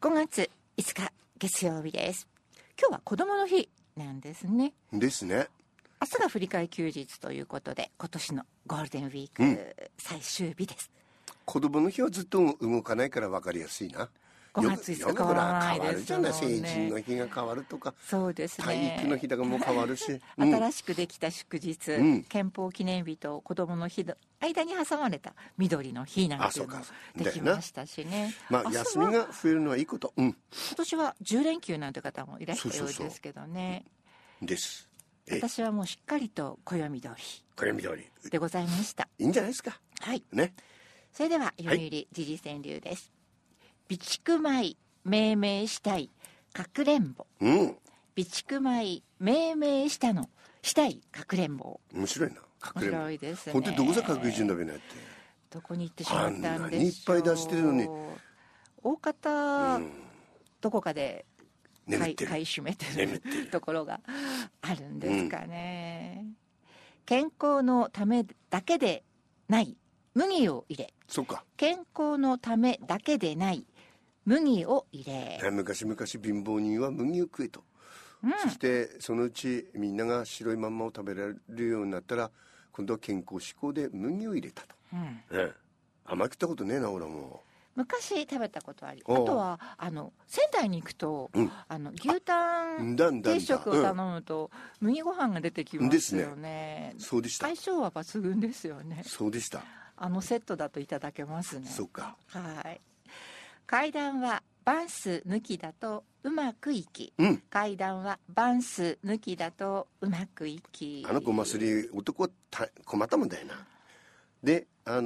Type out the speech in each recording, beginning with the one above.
5月5日月曜日です。今日は子供の日なんですね。 ですね。 明日が振り替え休日ということで、今年のゴールデンウィーク最終日です。 子供の日はずっと動かないから分かりやすいな。 5月5日変わらないですよね。 成人の日が変わるとか、 そうですね。 体育の日だがもう変わるし、 新しくできた祝日、憲法記念日と子供の日の間に挟まれた緑の日なんていうのもできましたしね。 まあ休みが増えるのはいいこと。今年は10連休なんて方もいらしたようですけどね。 です。 私はもうしっかりと暦通りでございました。 いいんじゃないですか。 はいね。 それでは読売時事川柳です。備蓄米命名したいかくれんぼ。備蓄米命名したいかくれんぼ。 面白いな。 面白いですね。 本当にどこさ確実だべなって。 どこに行ってしまったんでしょう。 あんなにいっぱい出してるのに。 大方、どこかで買い占めてるところがあるんですかね。健康のためだけでない麦を入れ。 そうか。 健康のためだけでない麦を入れ。 昔々貧乏人は麦を食えと。そしてそのうちみんなが白いまんまを食べられるようになったら、今度は健康志向で麦を入れたと。あんまり食ったことねえな、俺も。 昔食べたことあり、あとは仙台に行くと、牛タン定食を頼むと、麦ご飯が出てきますよね。 そうでした。 相性は抜群ですよね。 そうでした。 セットだといただけますね。 そうか。 はい。階段はバンス抜きだとうまくいき、階段はバンス抜きだとうまくいき。 ごますり男は困ったもんだよな。で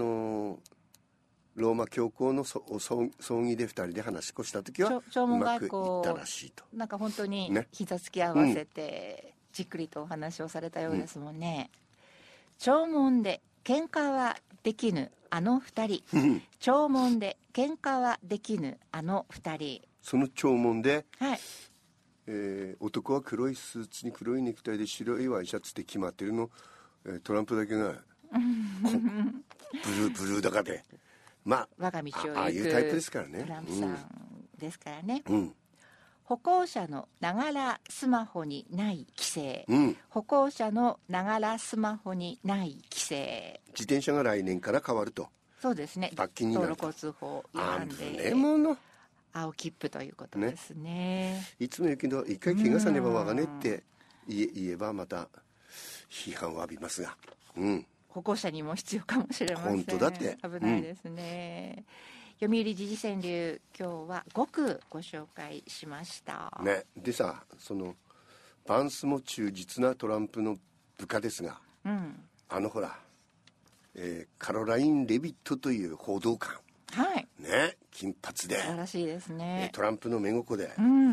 ローマ教皇の葬儀で2人で話し越した時は弔問うまくい外交ったらしいと。 なんか本当に膝つき合わせてじっくりとお話をされたようですもんね。弔問で喧嘩はできぬあの二人弔問で喧嘩はできぬあの二人。 その弔問で、 はい男は黒いスーツに黒いネクタイで白いワイシャツで決まってるの、トランプだけがブルーだかで、まあ我が道を行くああいうタイプですからね。 トランプさんですからね。歩行者のながらスマホにない規制、歩行者のながらスマホにない規制。 自転車が来年から変わると。 そうですね。 罰金になると。 道路交通法違反で青切符ということですね。 いつも言うけど一回怪我さねばわがねって言えばまた批判を浴びますが、 歩行者にも必要かもしれません。 本当だって危ないですね。読売時事川柳、今日は5句ご紹介しましたね。でさ、バンスも忠実なトランプの部下ですが、ほら、カロライン・レビットという報道官、ね、金髪で素晴らしいですね。 トランプの目心で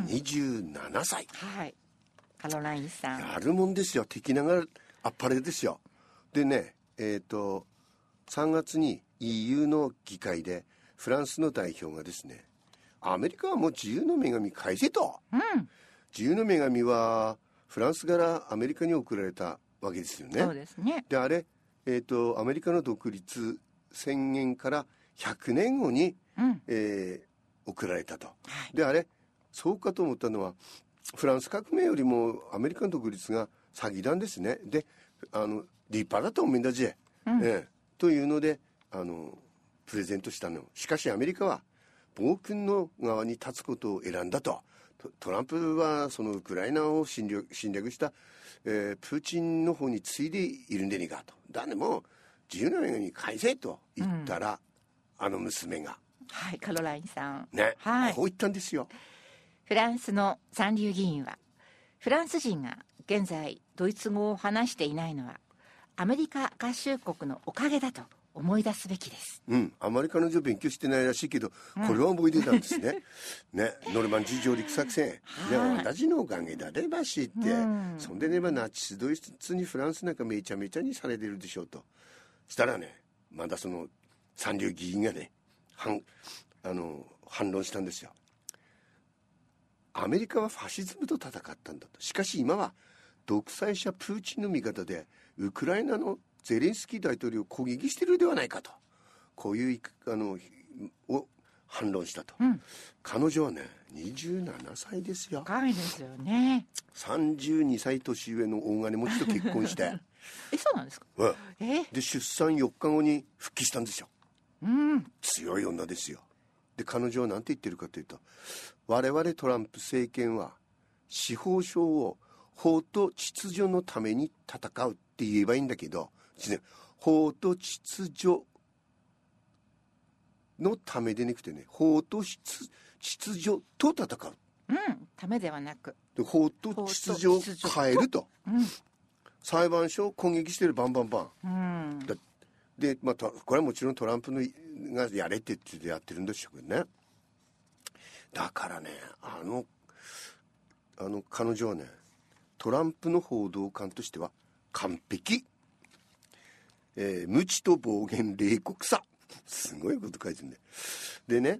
27歳、 カロラインさんやるもんですよ。敵ながらあっぱれですよ。でね、3月に EU の議会でフランスの代表がですね、アメリカはもう自由の女神返せと、自由の女神はフランスからアメリカに送られたわけですよね。 そうですね。 であれ、アメリカの独立宣言から100年後に、送られたと、であれそうかと思ったのは、フランス革命よりもアメリカの独立が先なんですね。で立派だと思うんだぜ、というのでプレゼントしたの。しかしアメリカは暴君の側に立つことを選んだと。トランプはそのウクライナを侵略した、プーチンの方についでいるんでねえかと。だねもう自由の女神に返せと言ったら、娘がカロラインさんね、こう言ったんですよ。 フランスの三流議員は、フランス人が現在ドイツ語を話していないのはアメリカ合衆国のおかげだと思い出すべきです。 アメリカの人勉強してないらしいけど、これは覚えてたんですね。ノルマンディー上陸作戦、で私のおかげだればしって、そんでねばナチスドイツにフランスなんかめちゃめちゃにされてるでしょうと。したらね、まだその三流議員がね反論したんですよ。アメリカはファシズムと戦ったんだと。しかし今は独裁者プーチンの味方でウクライナのゼレンスキー大統領を攻撃しているではないかと、こういう反論したと、彼女はね27歳ですよ。 若いですよね。 32歳年上の大金持ちと結婚してそうなんですか。 で出産4日後に復帰したんですよ。強い女ですよ。で彼女は何て言ってるかというと、我々トランプ政権は司法省を法と秩序のために戦うって言えばいいんだけど、法と秩序のためでなくてね、法と秩序と戦う、 ためではなくで法と秩序を変えると、裁判所を攻撃してるバンバンバン、で、これはもちろんトランプのがやれって言ってやってるんでしょうけどね。だからね、彼女はねトランプの報道官としては完璧、無知と暴言冷酷さ、すごいこと書いてるんでね、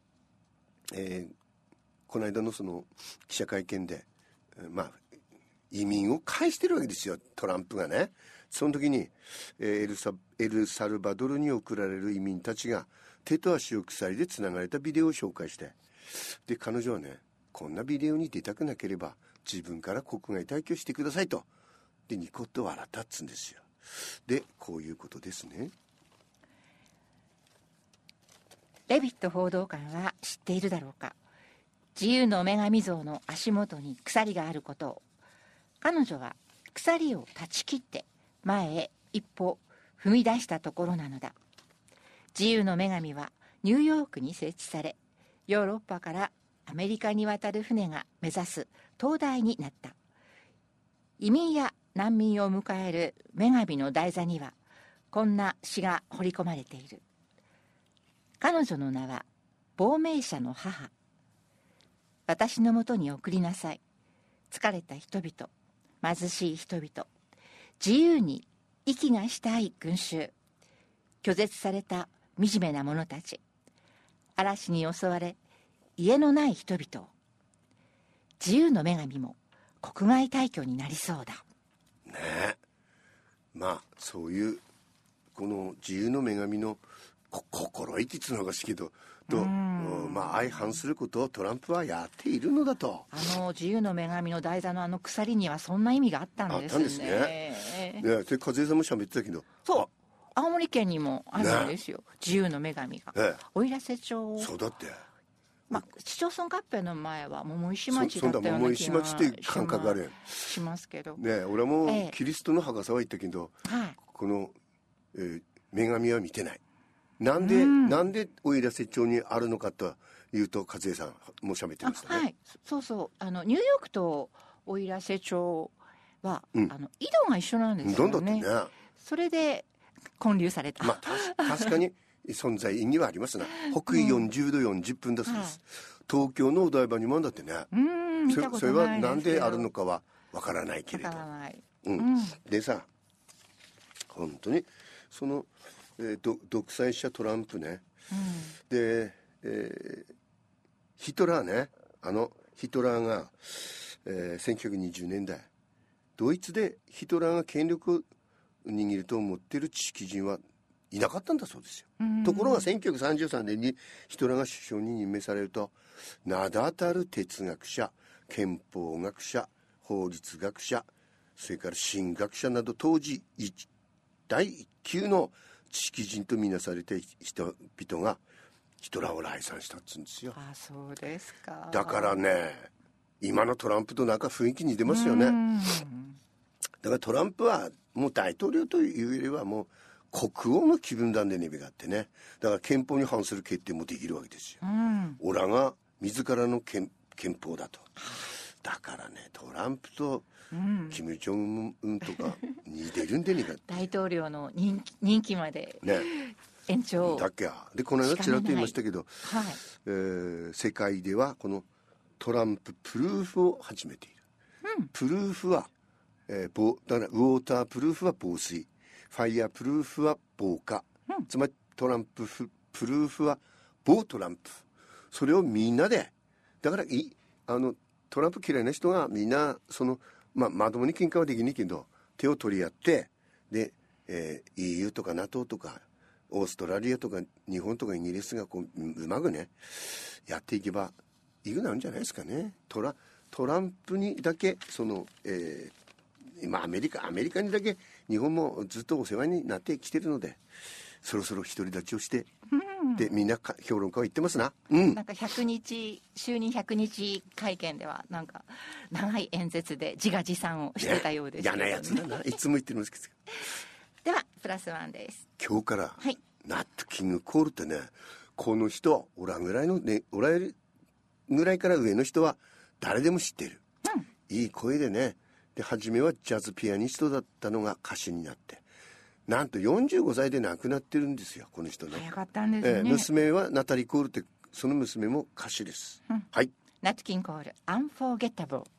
この間のその記者会見で、移民を返してるわけですよトランプがね。その時に、エルサルバドルに送られる移民たちが手と足を鎖でつながれたビデオを紹介して、で彼女はね、こんなビデオに出たくなければ自分から国外退去してくださいと、でニコッと笑ったっつうんですよ。でこういうことですね。 レビット報道官は知っているだろうか。自由の女神像の足元に鎖があることを。彼女は鎖を断ち切って前へ一歩踏み出したところなのだ。自由の女神はニューヨークに設置され、ヨーロッパからアメリカに渡る船が目指す灯台になった。移民や難民を迎える女神の台座にはこんな詩が彫り込まれている。彼女の名は亡命者の母。私のもとに送りなさい。疲れた人々、貧しい人々、自由に息がしたい群衆、拒絶された惨めな者たち、嵐に襲われ家のない人々を。自由の女神も国外退去になりそうだねえ。そういうこの自由の女神の心意気つうのがしけどと、相反することをトランプはやっているのだと。 自由の女神の台座の鎖にはそんな意味があったんですね。 あったんですね。で和江さんも喋ってたけど、 そう青森県にもあるんですよ、自由の女神が。奥入瀬町、 そうだって、 市町村合併の前は桃石町だったような気が桃石町って感覚あるしますけどね。俺もキリストの墓沢行ったけど、この、女神は見てない。なんで奥入瀬町にあるのかというと、和江さんも喋ってましたね。 そうニューヨークと奥入瀬町は、緯度が一緒なんですよね。 どんどんってね。 それで建立された。 確かに存在意義はありますな。北緯40度40分だそうです。東京のお台場にもあんだってね。それはなんであるのかはわからないけれど。でさ、本当にその、独裁者トランプね。で、ヒトラーね。ヒトラーが、1920年代ドイツでヒトラーが権力を握ると思っている知識人はいなかったんだそうですよ。ところが1933年にヒトラーが首相に任命されると、名だたる哲学者、憲法学者、法律学者、それから神学者など当時第一級の知識人とみなされた人々がヒトラーを礼賛したっつうんですよ。 そうですか。 だからね、今のトランプとなんか雰囲気似てますよね。だからトランプはもう大統領というよりはもう国王の気分なんでねべがあってね。だから憲法に反する決定もできるわけですよ。オラが自らの憲法だと。だからね、トランプとキム・ジョンウンとか似てるんでねが大統領の任期まで延長だっけ。でこの間ちらっと言いましたけど、世界ではこのトランププルーフを始めている。プルーフは、だからウォータープルーフは防水、ファイヤープルーフは防火、つまりトランププルーフは防トランプ。それをみんなで、だからトランプ嫌いな人がみんなそのまともに喧嘩はできないけど手を取り合って、で、EU とか NATO とかオーストラリアとか日本とかイギリスがこううまくねやっていけばいいくなるんじゃないですかね。トランプにだけその、今アメリカにだけ日本もずっとお世話になってきてるので、そろそろ独り立ちをして、でみんな評論家は言ってますな、 なんか就任100日会見ではなんか長い演説で自画自賛をしてたようですけど、 嫌なやつだな、いつも言ってるんですけどではプラスワンです。 今日から、ナット・キング・コールってね、この人オラぐらいのね、オラぐらいから上の人は誰でも知ってる、いい声でね、で初めはジャズピアニストだったのが歌手になって、なんと45歳で亡くなってるんですよ、この人ね。 早かったんですね。 娘はナタリー・コールって、その娘も歌手です、はい。 ナット・キング・コール、アンフォーゲッタブル。